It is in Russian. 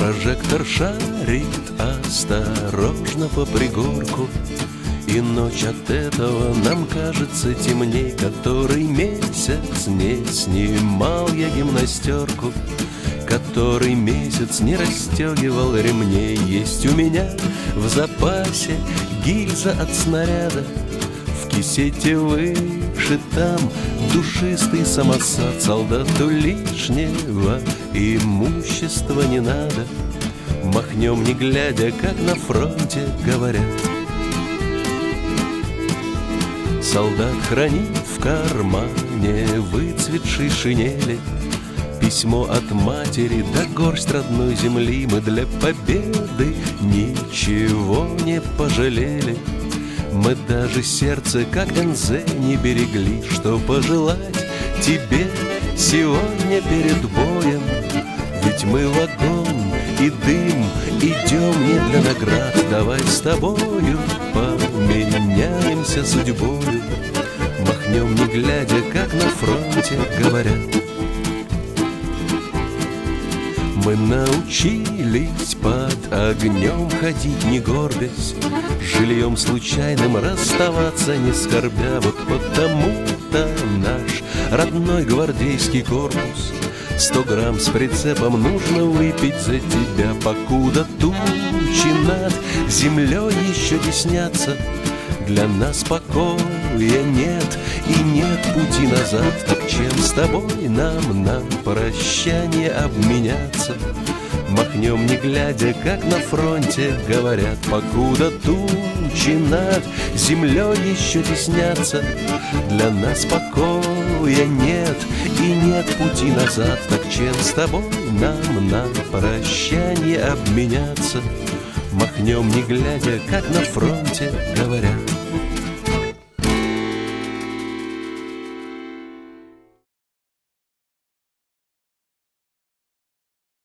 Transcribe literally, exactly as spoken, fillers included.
Прожектор шарит осторожно по пригорку, и ночь от этого нам кажется темней. Который месяц не снимал я гимнастерку, который месяц не расстегивал ремней. Есть у меня в запасе гильза от снаряда, в кисете вышит там душистый самосад. Солдату лишнего имущества не надо, махнем не глядя, как на фронте говорят. Солдат хранит в кармане выцветшей шинели письмо от матери да горсть родной земли. Мы для победы ничего не пожалели, мы даже сердце, как Энзе, не берегли. Что пожелать тебе сегодня перед боем? Ведь мы в огонь и дым идем не для наград. Давай с тобою поменяемся судьбою, махнем не глядя, как на фронте говорят. Мы научились под огнем ходить не горбясь, жильем случайным расставаться не скорбя. Вот потому-то наш родной гвардейский корпус сто грамм с прицепом нужно выпить за тебя. Покуда тучи над землей еще теснятся, для нас покоя нет и нет пути назад. Так чем с тобой нам на прощание обменяться? Махнем не глядя, как на фронте говорят. Покуда тучи над землей еще теснятся, для нас покоя нет и нет пути назад. Так чем с тобой нам на прощание обменяться? Махнем не глядя, как на фронте говорят.